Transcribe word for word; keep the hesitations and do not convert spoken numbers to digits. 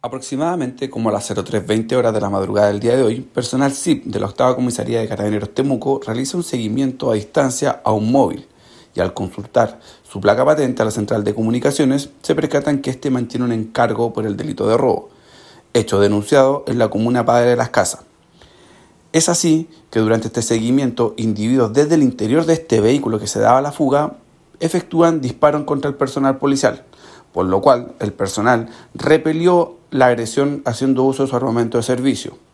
Aproximadamente como a las cero tres veinte horas de la madrugada del día de hoy, personal S I P de la octava Comisaría de Carabineros Temuco realiza un seguimiento a distancia a un móvil y al consultar su placa patente a la central de comunicaciones se percatan que éste mantiene un encargo por el delito de robo, hecho denunciado en la comuna Padre de las Casas. Es así que durante este seguimiento, individuos desde el interior de este vehículo que se daba a la fuga efectúan disparos contra el personal policial, por lo cual el personal repelió la agresión haciendo uso de su armamento de servicio.